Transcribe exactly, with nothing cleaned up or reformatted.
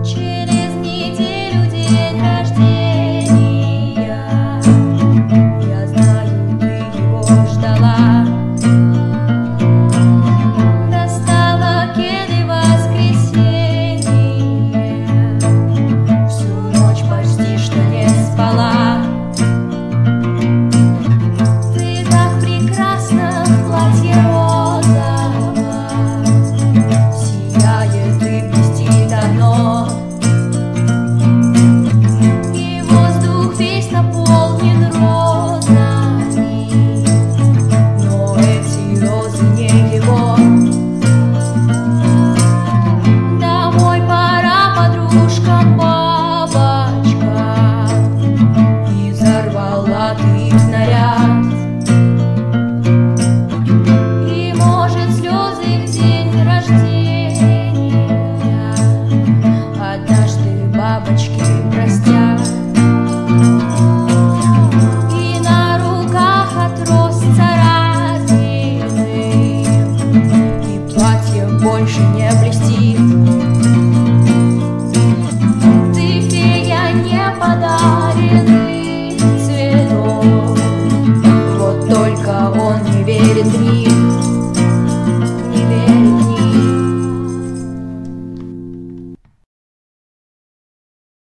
Через неделю день рождения, я знаю, ты его ждала. Достала кеды в воскресенье, всю ночь почти что не спала. Ты так прекрасна в платье розовом, сияет и блестит оно, и воздух весь наполнен розами, но эти розы не его. Домой пора, подружка, бабочка, и взорвала ты их наряд. И, может, слезы в день рождения однажды бабочки простят. И на руках от роз царапины, и платье больше не блестит. Ты фея неподаренный цветок, вот только он не верен в них.